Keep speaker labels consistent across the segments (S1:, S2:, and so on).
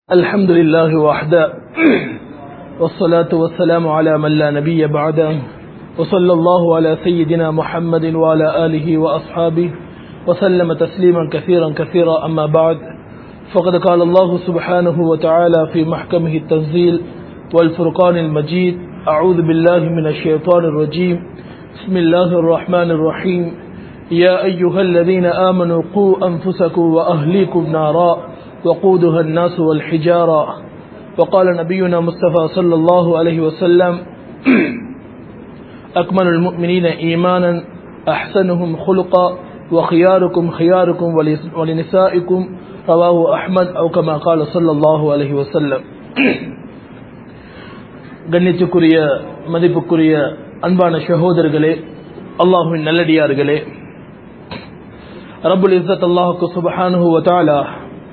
S1: الحمد لله وحده والصلاة والسلام على من لا نبي بعده وصلى الله على سيدنا محمد وعلى آله وأصحابه وسلم تسليما كثيرا أما بعد فقد قال الله سبحانه وتعالى في محكمه التنزيل والفرقان المجيد أعوذ بالله من الشيطان الرجيم بسم الله الرحمن الرحيم يا أيها الذين آمنوا قوا أنفسكم وأهليكم نارا وقودها الناس والحجارة وقال نبينا مصطفى صلى الله عليه وسلم أكمل المؤمنين إيمانا أحسنهم خلقا وخياركم خياركم ولنسائكم رواه أحمد أو كما قال صلى الله عليه وسلم. கண்ணியத்துக்குரிய மதிப்புக்குரிய அன்பான சகோதரர்களே, அல்லாஹ்வின் நல்லடியார்களே, ரப்புல் இஸ்ஸத் அல்லாஹ்வுக்கு சுப்ஹானஹு வ தஆலா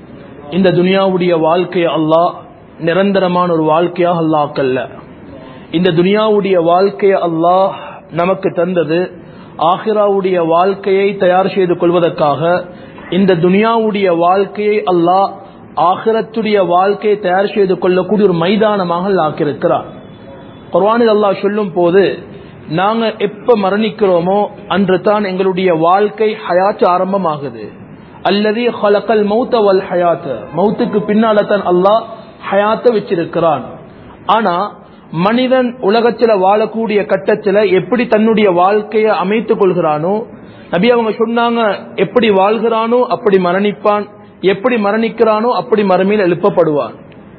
S1: இந்த துனியாவுடைய வாழ்க்கையை அல்லாஹ் நிரந்தரமான ஒரு வாழ்க்கையாக அல்லாஹ் ஆக்கல்ல. இந்த துனியாவுடைய வாழ்க்கையை அல்லாஹ் நமக்கு தந்தது ஆகிராவுடைய வாழ்க்கையை தயார் செய்து கொள்வதற்காக. இந்த துனியாவுடைய வாழ்க்கையை அல்லாஹ் ஆகிரத்துடைய வாழ்க்கையை தயார் செய்து கொள்ளக்கூடிய ஒரு மைதானமாக ஆக்கியிருக்கிறார். குர்ஆனில் அல்லாஹ் சொல்லும் போது, நாங்க எப்ப மரணிக்கிறோமோ அன்று தான் எங்களுடைய வாழ்க்கை ஹயாத் ஆரம்பமாகுது. அல்லதி ஹலகல் மௌத வல் ஹயாத், மௌத்துக்கு பின்னால தான் அல்லாஹ் ஹயாத்தை வச்சிருக்கிறான். ஆனா மனிதன் உலகத்துல வாழக்கூடிய கட்டத்துல எப்படி தன்னுடைய வாழ்க்கையை அமைத்துக் கொள்கிறானோ, நபி அவங்க சொன்னாங்க, எப்படி வாழ்கிறானோ அப்படி மரணிப்பான், எப்படி மரணிக்கிறானோ அப்படி மறுமையில் எழுப்பப்படுவான்.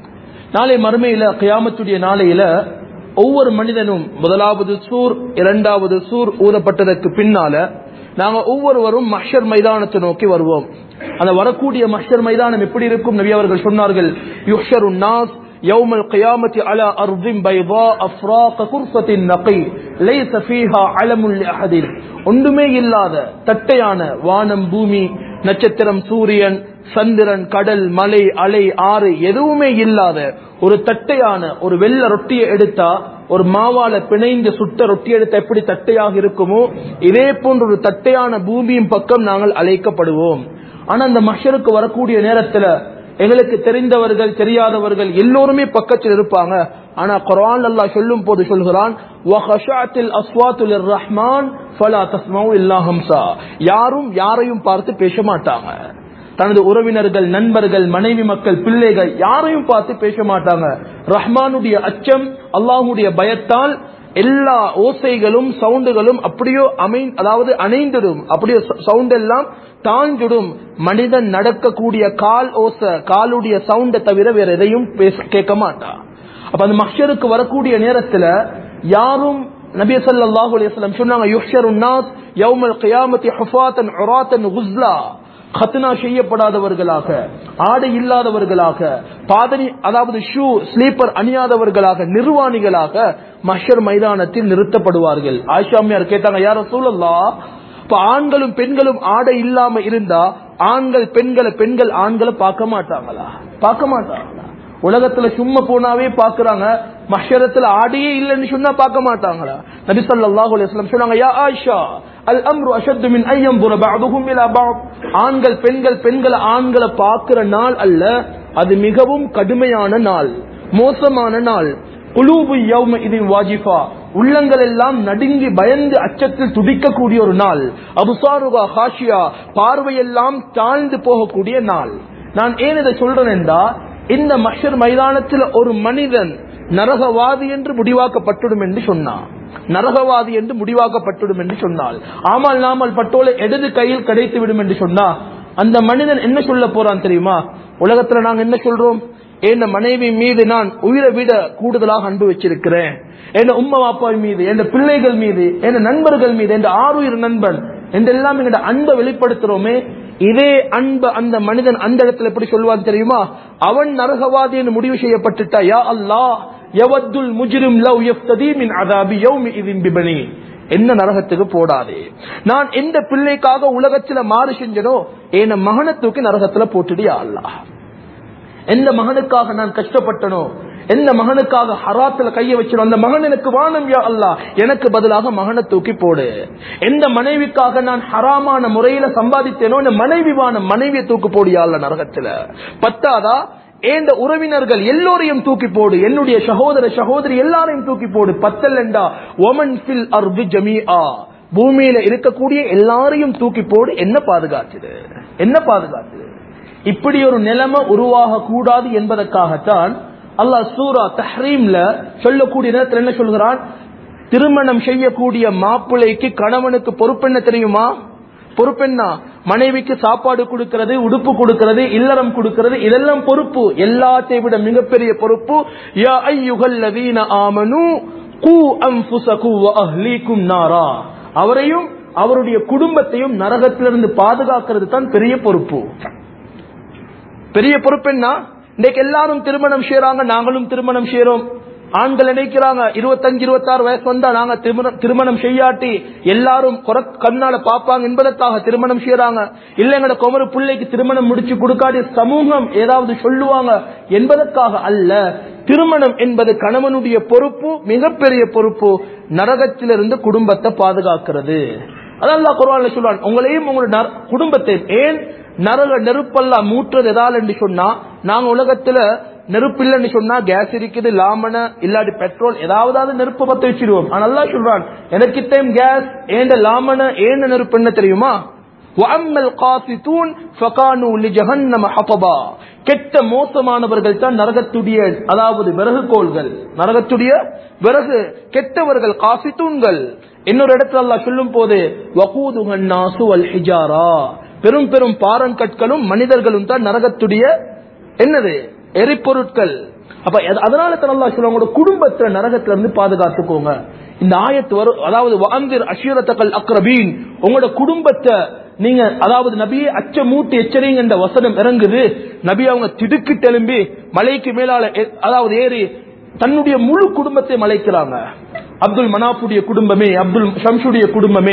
S1: நாளை மறுமையில கியாமத்துடைய நாளையில ஒவ்வொரு மனிதனும் முதலாவது சூர் இரண்டாவது சூர் ஊதப்பட்டதற்கு பின்னால நாங்க ஒவ்வொருவரும் மஹ்ஷர் மைதானத்தை நோக்கி வருவோம். அந்த வரக்கூடிய மஹ்ஷர் மைதானம் எப்படி இருக்கும்? நபி அவர்கள் சொன்னார்கள், யுஹ்ஷருன் நாஸ் யௌமல் கியாமத்தி அலா அர்தின் பைதா அஃப்ராக குர்ஸத்தின் நகி லைஸ ஃபீஹா அலமுன் லிஅஹதின். ஒன்றுமே இல்லாத தட்டையான வானம் பூமி நட்சத்திரம் சூரியன் சந்திரன் கடல் மலை அலை ஆறு எதுவுமே இல்லாத ஒரு தட்டையான ஒரு வெள்ள ரொட்டியை எடுத்தா, ஒரு மாவால பிணைந்து சுட்ட ரொட்டி எடுத்த எப்படி தட்டையாக இருக்குமோ இதே போன்ற ஒரு தட்டையான பூமியின் பக்கம் நாங்கள் அழைக்கப்படுவோம். ஆனா அந்த மஹ்ஷருக்கு வரக்கூடிய நேரத்துல எங்களுக்கு தெரிந்தவர்கள் தெரியாதவர்கள் எல்லோருமே பக்கத்தில் இருப்பாங்க. ஆனா குர்ஆன் அல்லாஹ் சொல்லும் போது சொல்கிறான், வஹஷஅத்தில் அஸ்வாத்து லிர்ரஹ்மான் ஃபலா தஸ்மஉ இல்லா ஹம்ஸா. யாரும் யாரையும் பார்த்து பேச மாட்டாங்க. தனது உறவினர்கள் நண்பர்கள் மனைவி மக்கள் பிள்ளைகள் யாரையும் பார்த்து பேச மாட்டாங்க. ரஹ்மானுடைய அச்சம் அல்லாஹ்வுடைய பயத்தால் எல்லா ஓசைகளும் சவுண்டுகளும் அப்படியோ அதாவது அணைந்திடும், அப்படியே சவுண்ட் எல்லாம் தாஞ்சிடும். மனிதன் நடக்கக்கூடிய கால் ஓசை காலுடைய சவுண்டை தவிர வேற எதையும் கேட்க மாட்டான். அப்ப அந்த மஹ்ஷருக்கு வரக்கூடிய நேரத்துல யாரும், நபி ஸல்லல்லாஹு அலைஹி வஸல்லம் சொன்னாங்க, யுஹ்ஷருன் நாஸ் யௌமல் கியாமத்தி ஹுஃபாத்தன் உராத்தன் குஸ்லா, கத்னா செய்யப்படாதவர்களாக ஆடை இல்லாதவர்களாக பாதணி அதாவது ஷூ ஸ்லீப்பர் அணியாதவர்களாக நிர்வாணிகளாக மஹ்ஷர் மைதானத்தில் நிறுத்தப்படுவார்கள். ஆயிஷா அம்மையார் கேட்டாங்க, யா ரசூலல்லாஹ், இப்ப ஆண்களும் பெண்களும் ஆடை இல்லாம இருந்தா ஆண்கள் பெண்களை பெண்கள் ஆண்களை பார்க்க மாட்டாங்களா? பார்க்க மாட்டாங்களா? உலகத்துல சும்மா போனாவே பாக்குறாங்க, மஹ்ஷரத்துல ஆடையே இல்லைன்னு சொன்னா பார்க்க மாட்டாங்களா? நபி ஸல்லல்லாஹு அலைஹி வஸல்லம் சொன்னாங்க, யா ஆயிஷா அல் அம்ரு அஷத்து மின் அய்யம்புர பஅதுஹும் இலா பஅத். ஆண்கள் பெண்கள் ஆண்களை பார்க்கிற நாள் அல்ல, அது மிகவும் கடுமையான நாள், மோசமான நாள். குலூபு யௌம இதின் வாஜிஃபா, உள்ளங்கள் எல்லாம் நடுங்கி பயந்து அச்சத்தில் துடிக்கக்கூடிய ஒரு நாள். அபுசாருகா ஹாஷியா, பார்வையெல்லாம் தாழ்ந்து போகக்கூடிய நாள். நான் ஏன் இதை சொல்றேன் என்றா, இந்த மஹ்ஷர் மைதானத்தில் ஒரு மனிதன் நரகவாதி என்று முடிவாக்கப்பட்டுடும் என்று சொன்னார். நரகவாதி என்று முடிவாக்கப்பட்டுடும் என்று சொன்னால், ஆமால் நாமல் பட்டோலை இடது கையில் கிடைத்து விடும் என்று சொன்னா, அந்த மனிதன் என்ன சொல்ல போறான் தெரியுமா? உலகத்துல நாங்க என்ன சொல்றோம்? என் மனைவி மீது நான் உயிரை விட கூடுதலாக அன்பு வச்சிருக்கிறேன், என் உம்மா அப்பா மீது, என் பிள்ளைகள் மீது, என் நண்பர்கள் மீது, என் ஆறுயிர் நண்பன் என்றெல்லாம் எங்களோட அன்பை வெளிப்படுத்துறோமே. இதே அன்பு அந்த மனிதன் அந்த இடத்துல எப்படி சொல்வான் தெரியுமா? அவன் நரகவாதி என்று முடிவு செய்யப்பட்டுட்டா, யா அல்லாஹ் யவத்துல் முஜ்ரிம் லவ் யஃப்ததி மின் அஸாபி யௌமி இதின் பிபனி, என்ன நரகத்துக்கு போடாதே. நான் எந்த பிள்ளைக்காக உலகத்துல மாறு செஞ்சனோ என் மகனை தூக்கி நரகத்துல போட்டுடு யா அல்லாஹ். எந்த மகனுக்காக நான் கஷ்டப்பட்டனோ, எந்த மகனுக்காக ஹராத்துல கைய வச்சிடும் அந்த மகன் எனக்கு வானம் யா அல்லாஹ், எனக்கு பதிலாக மகனை தூக்கி போடு. எந்த மனைவிக்காக நான் ஹராமான முறையில சம்பாதித்தேனோ அந்த மனைவி வானம், மனைவியை தூக்கு போடு யா அல்லாஹ் நரகத்துல. பத்தாதா ஏண்ட உறவினர்கள் எல்லோரையும் தூக்கி போடு, என்னுடைய சகோதர சகோதரி எல்லாரையும் தூக்கி போடு. பத்தல்லண்டா ஒமன் ஃபில் அர்து ஜமீஆ, பூமியில இருக்கக்கூடிய எல்லாரையும் தூக்கி போடு. என்ன பாதுகாத்துது, என்ன பாதுகாத்துது? இப்படி ஒரு நிலைமை உருவாக கூடாது என்பதற்காகத்தான் அல்லாஹ் சூரா தஹ்ரீம்ல சொல்லக்கூடிய நேரத்தில் என்ன சொல்கிறான்? திருமணம் செய்யக்கூடிய மாப்பிள்ளைக்கு கணவனுக்கு பொறுப்பென்ன தெரியுமா? பொறுப்பென்ன? மனைவிக்கு சாப்பாடு கொடுக்கிறது, உடுப்பு கொடுக்கிறது, இல்லறம் கொடுக்கிறது, இதெல்லாம் பொறுப்பு. எல்லாத்தை விட மிகப்பெரிய பொறுப்பு யா அய்யுஹல்லதீன ஆமனூ கூ அன்ஃபுஸகும் வ அஹ்லீகும் நாரா, அவரையும் அவருடைய குடும்பத்தையும் நரகத்திலிருந்து பாதுகாக்கிறது தான் பெரிய பொறுப்பு. பெரிய பொறுப்பு என்ன? இன்னைக்கு எல்லாரும் திருமணம் செய்யறாங்க, நாங்களும் திருமணம் செய்யறோம். ஆண்கள் நினைக்கிறாங்க 25-26 வயசு வந்தா நாங்க திருமணம் செய்யாட்டி எல்லாரும் கண்ணால பாப்பாங்க என்பதற்காக திருமணம் செய்யறாங்க. இல்ல எங்கட குமரு பிள்ளைக்கு திருமணம் முடிச்சு கொடுக்காட்டி சமூகம் ஏதாவது சொல்லுவாங்க என்பதற்காக அல்ல. திருமணம் என்பது கணவனுடைய பொறுப்பு, மிகப்பெரிய பொறுப்பு. நரகத்திலிருந்து குடும்பத்தை பாதுகாக்கிறது. அதான் குர்ஆன்ல சொல்றான், உங்களையும் உங்களுடைய குடும்பத்தையும். ஏன் நரக நெருப்பெல்லாம் மூட்டுறது எதால் என்று சொன்னா, நாங்க உலகத்துல நெருப்பு இல்லைன்னு சொன்னா கேஸ் இருக்குது, லாமன இல்லாட்டி பெட்ரோல் ஏதாவது நெருப்பு பத்த வச்சிருவோம். ஆனா அல்லாஹ் சொல்றான், எனக்கு டைம் கேஸ் ஏண்ட லாமன ஏண்ட நெருப்பு என்ன தெரியுமா? வஅம்மல் காசிதூன் ஃபகானூ லிஜஹன்னம ஹதபா, கெட்ட மோசமானவர்கள் தான் நரகத்துடைய, அதாவது விறகு கோள்கள், நரகத்துடைய விறகு. கெட்டவர்கள் காசிதூன்கள். இன்னொரு இடத்துல அல்லாஹ் சொல்லும் போது வகூதுஹன் நாசு வல் ஹிஜாரா, பெரும் பெரும் பாறங்கற்களும் மனிதர்களும் தான் நரகத்துடைய என்னது எரிபொருட்கள். அப்ப அதனால தான் அல்லாஹ் சொல்றாங்க, உங்களோட குடும்பத்தை நரகத்துல இருந்து பாதுகாத்துக்கோங்க. இந்த ஆயத்து வரும், அதாவது வஅன்திர் அஷீரத்தகல் அக்ரபீன், உங்களோட குடும்பத்தை நீங்க, அதாவது நபியை அச்சமூட்டி எச்சரிங்க என்ற வசனம் இறங்குது. நபி அவங்க திடுக்கு தெலும்பி மலைக்கு மேலால, அதாவது ஏறி தன்னுடைய முழு குடும்பத்தை மலைக்கிறாங்க. அப்துல் மனாஃபுடைய குடும்பமே, அப்துல் ஷம்சுடைய குடும்பமே,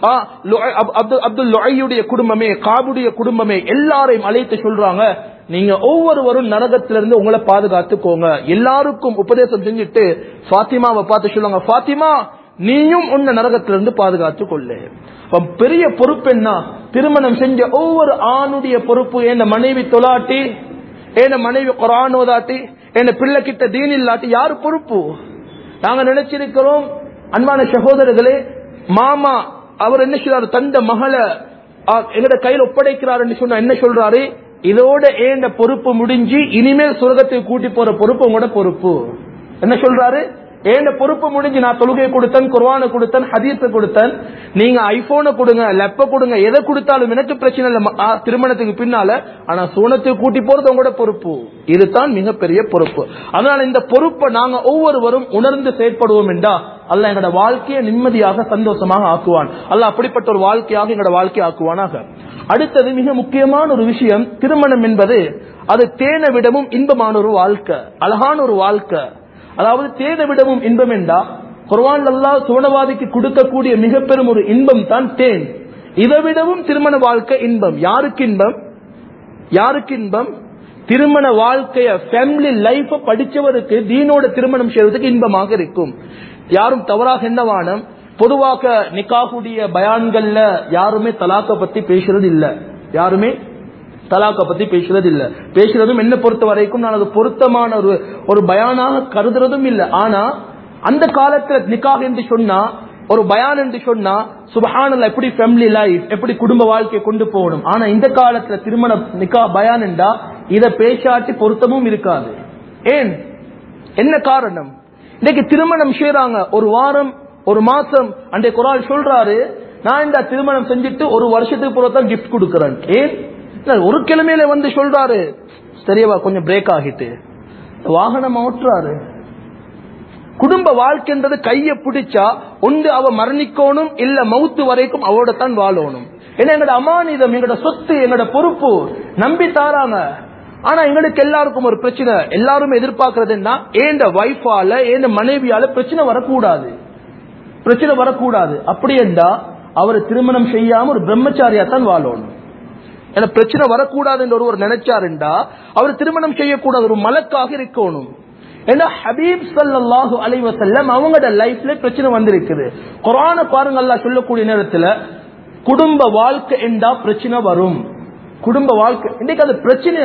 S1: அப்துல் லுஐயுடைய குடும்பமே, காபுடைய குடும்பமே, எல்லாரையும் அழைத்து சொல்றாங்க, நீங்க ஒவ்வொருவரும் நரகத்திலிருந்து உங்களை பாதுகாத்துக்கோங்க. எல்லாருக்கும் உபதேசம் செஞ்சுட்டு ஃபாத்திமாவை பார்த்து சொல்லுவாங்க, ஃபாத்திமா நீயும் உன்னை நரகத்திலிருந்து பாதுகாத்து கொள்ளு. பெரிய பொறுப்பு என்ன? திருமணம் செஞ்ச ஒவ்வொரு ஆணுடைய பொறுப்பு. என் மனைவி தொலாட்டி, என் மனைவி குர்ஆன் ஓதாட்டி, என் பிள்ளை கிட்ட தீன் இல்லாட்டி யாரு பொறுப்பு? நாங்க நினைச்சிருக்கிறோம் அன்பான சகோதரர்களே, மாமா அவர் என்ன சொல்றாரு, தந்த மகளை எங்கட கையில் ஒப்படைக்கிறார் சொன்னா என்ன சொல்றாரு? இதோட ஏண்ட பொறுப்பு முடிஞ்சு இனிமேல் சொர்க்கத்துக்கு கூட்டி போற பொறுப்பு உங்களோட பொறுப்பு. என்ன சொல்றாரு? ஏண்ட பொறுப்பு முடிஞ்சு, நான் தொழுகை கொடுத்தேன், குர்ஆனை கொடுத்தேன், ஹதீஸை கொடுத்தேன், நீங்க ஐபோனை கொடுங்க, லேப்ப கொடுங்க, எதை கொடுத்தாலும் எனக்கு பிரச்சனை இல்லை திருமணத்துக்கு பின்னால. ஆனா சோனத்துக்கு கூட்டி போறது உங்களோட பொறுப்பு. இதுதான் மிகப்பெரிய பொறுப்பு. அதனால இந்த பொறுப்பை நாங்க ஒவ்வொருவரும் உணர்ந்து செயற்படுவோம் என்றா அல்லாஹ் எங்களோட வாழ்க்கையை நிம்மதியாக சந்தோஷமாக ஆக்குவான். அல்லாஹ் அப்படிப்பட்ட ஒரு வாழ்க்கையாக எங்களோட வாழ்க்கையை ஆக்குவானாக. அடுத்தது மிக முக்கியமான ஒரு விஷயம், திருமணம் என்பது அது தேனை விடவும் இன்பமான ஒரு வாழ்க்கை, அழகான ஒரு வாழ்க்கை. அதாவது தேனை விடவும் இன்பம் என்றா குர்ஆன் அல்லாஹ் சுவனவாதிக்கு கொடுக்கக்கூடிய மிக பெரும் ஒரு இன்பம் தான் தேன். இதை விடவும் திருமண வாழ்க்கை இன்பம். யாருக்கு இன்பம்? யாருக்கு இன்பம்? திருமண வாழ்க்கைய, ஃபேமிலி லைஃப் படிச்சவருக்கு தீனோட திருமணம் செய்வதற்கு இன்பமாக இருக்கும். யாரும் தவறாக என்னவானம், பொதுவாக நிக்காஹுடைய பயான்கள்ல யாருமே தலாக்க பத்தி பேசுறது இல்ல. யாருமே தலாக்க பத்தி பேசுறது இல்ல. பேசுறதும் என்ன பொறுத்த வரைக்கும் நான் அது பொருத்தமான ஒரு பயானாக கருதுறதும் இல்ல. ஆனா அந்த காலத்துல நிக்காஹ் என்று சொன்னா, ஒரு பயான் என்று சொன்னா, சுப்ஹானல்லாஹ் எப்படி ஃபேமிலி லைஃப், எப்படி குடும்ப வாழ்க்கையை கொண்டு போகணும். ஆனா இந்த காலத்துல திருமண நிக்காஹ் பயான் என்றா இத பேசாட்டி பொருத்தமும் இருக்காது. ஏன்? என்ன காரணம்? இன்னைக்கு திருமணம் செய்யறாங்க, ஒரு வாரம் ஒரு மாசம், அன்றைய குர்ஆன் சொல்றாரு, நான் இந்த திருமணம் செஞ்சுட்டு ஒரு வருஷத்துக்கு பிறகுதான் கிஃப்ட் கொடுக்கறேன். ஏன்? ஒரு கிழமையில வந்து சொல்றாரு, சரியா கொஞ்சம் பிரேக் ஆகிட்டு வாகனம் ஓட்டுறாரு. குடும்ப வாழ்க்கைன்றது கைய பிடிச்சா ஒன்று அவ மரணிக்கணும், இல்ல மவுத்து வரைக்கும் அவரோட தான் வாழணும். ஏன்னா எங்களோட அமானிதம், எங்களோட சொத்து, எங்களோட பொறுப்பு நம்பி தாராங்க. ஆனா எங்களுக்கு எல்லாருக்கும் ஒரு பிரச்சனை, எல்லாரும் எதிர்பார்க்கறது என்ன, ஏண்ட வைஃபால ஏண்ட மனைவியால பிரச்சனை வரக்கூடாது, பிரச்சனை வரக்கூடாது. அப்படி என்றா அவர் திருமணம் செய்யாம ஒரு பிரம்மச்சாரியா தான் வாழணும். ஏன்னா பிரச்சனை வரக்கூடாது என்று ஒருவர் நினைச்சாருண்டா அவர் திருமணம் செய்யக்கூடாது, ஒரு மலக்காக இருக்கணும். ஏன்னா ஹபீப் ஸல்லல்லாஹு அலைஹி வஸல்லம் அவங்களோட லைஃப்ல பிரச்சனை வந்திருக்குது. குர்ஆனை பாருங்க, அல்லாஹ் சொல்லக்கூடிய நேரத்துல குடும்ப வாழ்க்கை என்றா பிரச்சனை வரும். குடும்ப வாழ்க்கை இன்னைக்கு அது பிரச்சனை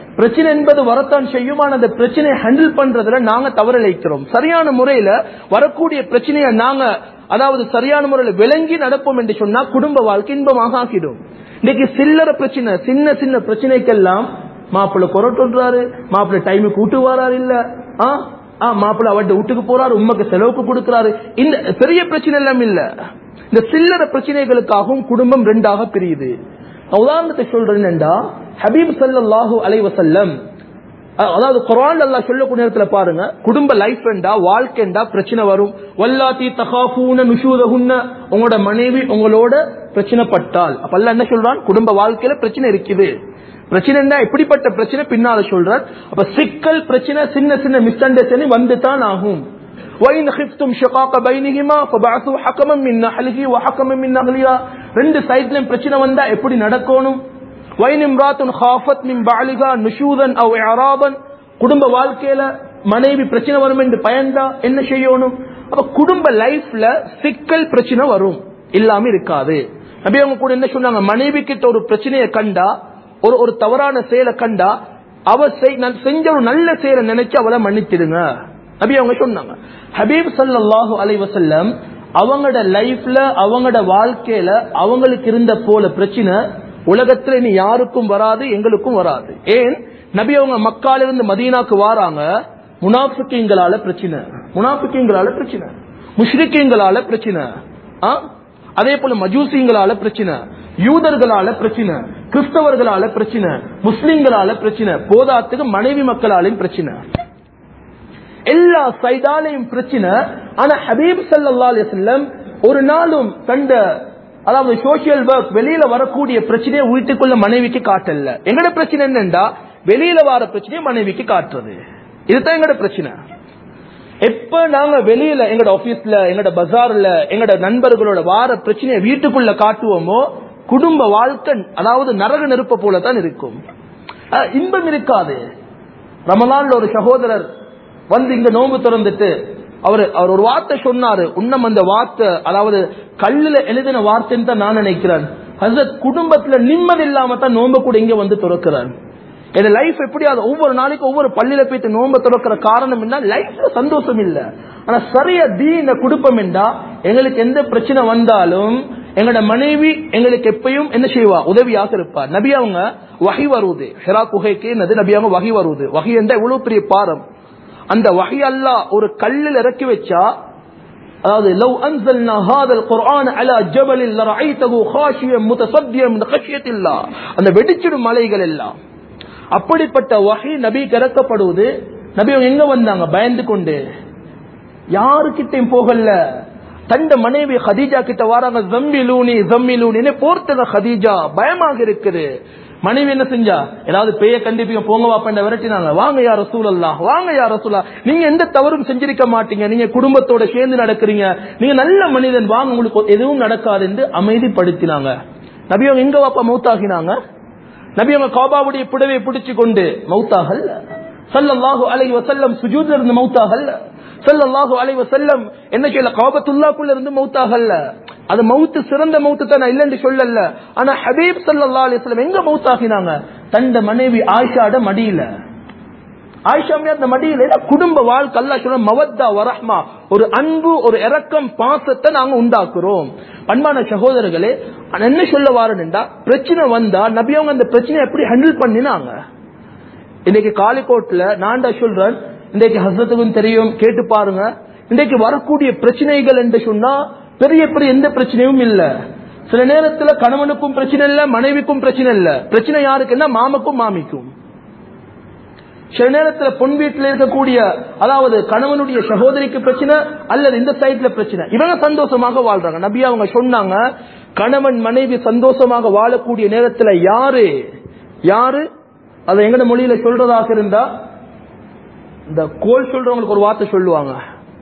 S1: பிரச்சனை என்பது வரத்தான் செய்யும். ஆனா அந்த பிரச்சனையை ஹேண்டில் பண்றதுல நாங்க தவறிழைக்கிறோம். சரியான முறையில வரக்கூடிய பிரச்சனையை நாங்க அதாவது சரியான முறையில விளங்கி நடப்போம் என்று சொன்னா குடும்ப வாழ்க்கை இன்பமாக ஆக்கிடும். இன்னைக்கு சில்லற பிரச்சனை, சின்ன சின்ன பிரச்சனைக்கெல்லாம் மாப்பிள்ள கொரட்டுறாரு, மாப்பிள்ள டைமுக்கு வீட்டு வராரு, இல்ல மாப்பிள்ள அவட்ட வீட்டுக்கு போறாரு, உண்மைக்கு செலவுக்கு கொடுக்கிறாரு. இந்த பெரிய பிரச்சனை எல்லாம் இல்ல, இந்த சில்லற பிரச்சனைகளுக்காகவும் குடும்பம் ரெண்டாக பிரியுது. உதாரணத்தை சொல்றேன், ஹபீப் ஸல்லல்லாஹு அலைஹி வஸல்லம் அதாவது குர்ஆன்ல அல்லாஹ் சொல்லக்கூடிய நேரத்துல பாருங்க, குடும்ப லைஃப் என்றா வாழ்க்கை என்றா பிரச்சனை வரும். வல்லாத்தி தகாஃபூன நுஷூதஹுன்ன, உங்களோட மனைவி உங்களோட பிரச்சனை பட்டால், அப்ப அல்லாஹ் என்ன சொல்றான், குடும்ப வாழ்க்கையில பிரச்சனை இருக்குது. பிரச்சனை எப்படிப்பட்ட பிரச்சனை பின்னால சொல்றார். அப்ப சிக்கல் பிரச்சனை சின்ன சின்ன மிஸ் அண்டர்ஸ்டாண்டிங் வந்து தான் ஆகும். وَإِنْ خِفْتُمْ شِقَاقَ بَيْنِهِمَا فَبَعْثُوا حَكَمًا مِنْ أَهْلِهِ وَحَكَمًا مِنْ أَهْلِهَا. ரெண்டு சைடுலயும் பிரச்சனை வந்தா எப்படி நடக்கணும். وَإِنْ امْرَأَةٌ خَافَتْ مِنْ بَعْلِهَا نُشُوزًا أَوْ إِعْرَاضًا, குடும்ப வாழ்க்கையில மனைவி பிரச்சனை வரும் என்று பயந்தா என்ன செய்யணும். அப்ப குடும்ப லைஃப்ல சிக்கல் பிரச்சனை வரும், இல்லாம இருக்காது. நபி அவங்க கூட என்ன சொன்னாங்க, மனைவி கிட்ட ஒரு பிரச்சனையை கண்டா, ஒரு தவறான செயலை கண்டா, அவ செஞ்ச ஒரு நல்ல செயலை நினைச்சு அவளை மன்னிச்சிடுங்க நபி அவங்க சொன்னாங்க. ஹபீப் ஸல்லல்லாஹு அலைஹி வஸல்லம் அவங்களோட லைஃப்ல அவங்களோட வாழ்க்கையில அவங்களுக்கு இருந்த போல பிரச்சனை உலகத்துல இனி யாருக்கும் வராது, எங்களுக்கும் வராது. ஏன், நபி அவங்க மக்கால இருந்து மதீனாக்கு வாராங்க, முனாஃபிகீங்களால பிரச்சனை, முஷ்ரிக்கீங்களால பிரச்சனை, அதே போல மஜூசிங்களால பிரச்சனை, யூதர்களால பிரச்சனை, கிறிஸ்தவர்களால பிரச்சனை, முஸ்லிம்களால பிரச்சனை, போதாத்துக்கு மனைவி மக்களாலையும் பிரச்சனை, எல்லா சைடாலையும் பிரச்சனை. ஆனா ஹபீப் ஸல்லல்லாஹு அலைஹி வஸல்லம் ஒரு நாளும் கண்ட அதாவது சோசியல் ஒர்க் வெளியில வரக்கூடிய பிரச்சனையை வீட்டுக்குள்ள மனைவிக்கு காட்டல. எங்கட பிரச்சனை என்னண்டா, வெளியில வர பிரச்சனையை மனைவிக்கு காட்டுறது, இதுதான் எங்கட பிரச்சனை. எப்ப நாங்க வெளியில எங்கட ஆபீஸ்ல, எங்கட பஜார்ல, எங்கட நண்பர்களோட வார பிரச்சனையை வீட்டுக்குள்ள காட்டுவோமோ, குடும்ப வாழ்க்கை அதாவது நரக நெருப்ப போலதான் இருக்கும், இன்பம் இருக்காது. ரமலான்ல ஒரு சகோதரர் வந்து இங்க நோன்பு திறந்துட்டு அவர் ஒரு வார்த்தை சொன்னாரு. உன்னம் அந்த வார்த்தை அதாவது கல்லுல எழுதின வார்த்தைன்னு தான் நான் நினைக்கிறேன். ஹஸரத் குடும்பத்துல நிம்மதி இல்லாம தான் நோன்பு கூட இங்க வந்து துறக்கிறான். என் லைஃப் எப்படி ஒவ்வொரு நாளைக்கு ஒவ்வொரு பள்ளியில போயிட்டு நோன்பு துறக்கிற காரணம் என்ன, லைஃப்ல சந்தோஷம் இல்ல. ஆனா சரியா தீன குடும்பம் என்றா எங்களுக்கு எந்த பிரச்சனை வந்தாலும் எங்களோட மனைவி எங்களுக்கு எப்பயும் என்ன செய்வா, உதவியாக இருப்பார். நபி அவங்க வஹி வருவது, ஹிரா குகைக்கு நபி அவங்க வஹி வருவது, வஹி என்ற எவ்வளவு பெரிய பாரம். அந்த வஹி அல்லாஹ் ஒரு கல்லில் இறக்கி வச்சா, அதாவது லவ் அன்ஸல்னா ஹாதல் குர்ஆன் அலா ஜபலில் லரஐதஹு காஷியன் முத்தஸத்தியன் மின் கஷ்யத்தில்லாஹ், அந்த வெடிச்சிடும் மலைகள் எல்லாம் அப்படிப்பட்ட வஹி நபி இறக்கப்படுவது. நபி எங்க வந்தாங்க, பயந்து கொண்டு, யாருக்கிட்டையும் போகல. தந்த மனைவி ஹதீஜா கிட்ட வராங்க, ஜம்மிலூனி ஜம்மிலூனி போர்த்தக ஹதீஜா, பயமாக இருக்குது. மனைவி என்ன செஞ்சா, ஏதாவது பேய கண்டிப்பீங்க, போங்க வாப்பண்ட விரட்டினாங்க. வாங்க யா ரசூலல்லாஹ், வாங்க யா ரசூலா, நீங்க எந்த தவறும் செஞ்சிருக்க மாட்டீங்க, நீங்க குடும்பத்தோட சேர்ந்து நடக்கிறீங்க, நீங்க நல்ல மனிதன், வாங்க உங்களுக்கு எதுவும் நடக்காது என்று அமைதிப்படுத்தினாங்க. நபி அவங்க எங்க வாப்பா மௌத்தாகினாங்க, நபி அவங்க காபாவுடைய புடவை பிடிச்சு கொண்டு மௌத்தாகல். ஸல்லல்லாஹு அலைஹி வஸல்லம் சுஜூத்ல இருந்து மௌத்தாகல். ஸல்லல்லாஹு அலைஹி வஸல்லம் என்ன செய்யல, காபத்துல்லாஹ்க்குள்ள இருந்து மௌத்தாகல்ல. அது மௌத்து சிறந்த மௌத்து தான் இல்லன்னு சொல்லல. ஆனா ஹபீப் ஸல்லல்லாஹு அலைஹி வஸல்லம் எங்க மௌத்தாகினாங்க, தந்த மனைவி ஆயிஷாட மடியில. ஆயிஷா அந்த மடியில குடும்ப வாழ்க்கை அல்லாஹ் சொல்ற மவத்தா வரஹ்மா, ஒரு அன்பு, ஒரு இரக்கம், பாசத்தை நாங்க உண்டாக்குறோம். அன்பான சகோதரர்களே, என்ன சொல்ல வாரேன்டா, பிரச்சனை வந்தா நபி அவங்க அந்த பிரச்சனையை எப்படி ஹேண்டில் பண்ணினாங்க. இன்னைக்கு காலிக்கோட்ல நான் சொல்றேன், இன்றைக்கு ஹஸ்ரத்துக்கும் தெரியும், கேட்டு பாருங்க. இன்றைக்கு வரக்கூடிய பிரச்சனைகள் என்று சொன்னா பெரிய பெரிய எந்த பிரச்சனையும் இல்ல. சில நேரத்துல கணவனுக்கும் பிரச்சனை இல்ல, மனைவிக்கும் பிரச்சனை இல்ல. பிரச்சனை யாருக்குன்னா மாமக்கும் மாமிக்கும். சில நேரத்துல பொன் வீட்டில் இருக்கக்கூடிய அதாவது கணவனுடைய சகோதரிக்கு பிரச்சனை, அல்லது இந்த சைட்ல பிரச்சனை. இவங்க சந்தோஷமாக வாழ்றாங்க. நபி அவங்க சொன்னாங்க, கணவன் மனைவி சந்தோஷமாக வாழக்கூடிய நேரத்துல யாரு யாரு அதை எங்கட மொழியில சொல்றதாக இருந்தா, இந்த கோல் சொல்றவங்களுக்கு ஒரு வார்த்தை சொல்லுவாங்க,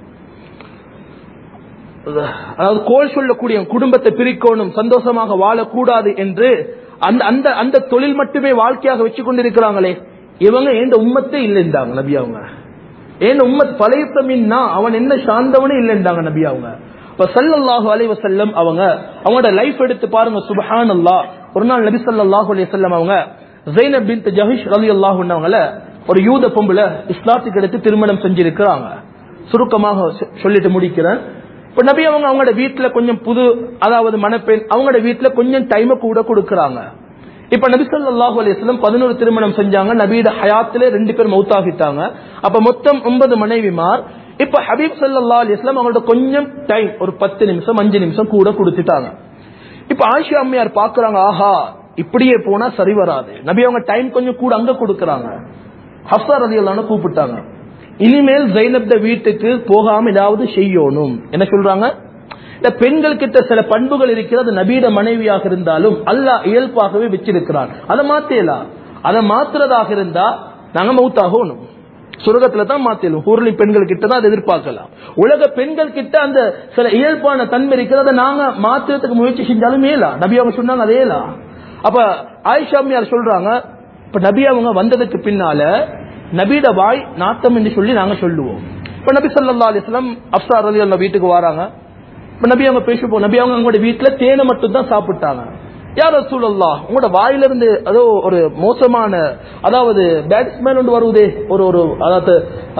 S1: அதாவது கோல் சொல்லக்கூடிய குடும்பத்தை பிரிக்கணும், சந்தோஷமாக வாழக்கூடாது என்று அந்த அந்த தொழில் மட்டுமே வாழ்க்கையாக வச்சு கொண்டிருக்கிறாங்களே, இவங்க எந்த உம்மத்தே இல்லைன்றாங்க நபி அவங்க. ஏன் உம்மத் பழையத்தமின்னா அவன் என்ன சார்ந்தவனே இல்லைன்றாங்க நபி அவங்க. இப்ப ஸல்லல்லாஹு அலைஹி வஸல்லம் அவங்களோட லைஃப் எடுத்து பாருங்க, சுப்ஹானல்லாஹ். ஒரு நாள் நபி ஸல்லல்லாஹு அலைஹி வஸல்லம் அவங்க ஸைனப் பின்த் ஜஹஷ் ரலியல்லாஹு அன்ஹாவங்கள ஒரு யூத பொம்பளை இஸ்லாத்துக்கு எடுத்து திருமணம் செஞ்சிருக்கிறாங்க. சுருக்கமாக சொல்லிட்டு முடிக்கிறேன். இப்ப நபி அவங்க அவங்களோட வீட்டுல கொஞ்சம் புது, அதாவது மணப்பெண், அவங்களோட வீட்டுல கொஞ்சம் டைம் கூட கொடுக்கறாங்க. இப்ப நபி ஸல்லல்லாஹு அலைஹி வஸல்லம் 11 திருமணம் செஞ்சாங்க. நபியோட ஹயாத்திலே 2 பேர் மௌத்தாகிட்டாங்க. அப்ப மொத்தம் 9 மனைவிமார். இப்ப ஹபீப் ஸல்லல்லாஹு அலைஹி வஸல்லம் அவங்களோட கொஞ்சம் டைம், ஒரு 10 நிமிஷம் 5 நிமிஷம் கூட கொடுத்துட்டாங்க. இப்ப ஆயிஷா அம்மையார் பாக்குறாங்க, ஆஹா இப்படியே போனா சரி வராது. நபி அவங்க டைம் கொஞ்சம் கூட அங்க கொடுக்கறாங்க. ஹஃப்ஸா ரலியல்லாஹு அன்ஹா கூப்பிட்டாங்க, இனிமேல் ஸைனப் வீட்டுக்கு போகாம ஏதாவது செய்யணும். என்ன சொல்றாங்க, இந்த பெண்கள் கிட்ட சில பண்புகள் இருக்கிறது, நபியிட மனைவியாக இருந்தாலும் அல்லாஹ் இயல்பாகவே வச்சிருக்கிறான். அதை மாத்தலாம். அதை மாத்துறதாக இருந்தா நாங்க மௌத்தாகணும், சொர்க்கத்துல தான் மாத்தலும். ஊர்லி பெண்கள் கிட்ட தான் அதை எதிர்பார்க்கலாம். உலக பெண்கள் கிட்ட அந்த சில இயல்பான தன்மை இருக்கிறத நாங்க மாத்துறதுக்கு முயற்சி செஞ்சாலும் ஏலா. நபி அவங்க சொன்னாங்க அதே ஏலா. அப்ப ஆயிஷா அம்மையார் சொல்றாங்க, இப்ப நபி அவங்க வந்ததுக்கு பின்னால நபியோட வாய் நாத்தம் என்று சொல்லி நாங்க சொல்லுவோம். இப்ப நபி ஸல்லல்லாஹு அலைஹி வஸல்லம் ஹஃப்ஸா ரலியல்லாஹு அன்ஹா வீட்டுக்கு வராங்க. இப்ப நபி அவங்க பேசுவோம், நபி அவங்க அவங்களோட வீட்டுல தேனை மட்டும் தான் சாப்பிட்டாங்க. யா ரசூலல்லாஹ், உங்களோட வாயிலிருந்து அதோ ஒரு மோசமான, அதாவது பேட் ஸ்மெல் ஒன்று வருவதே, ஒரு அதாவது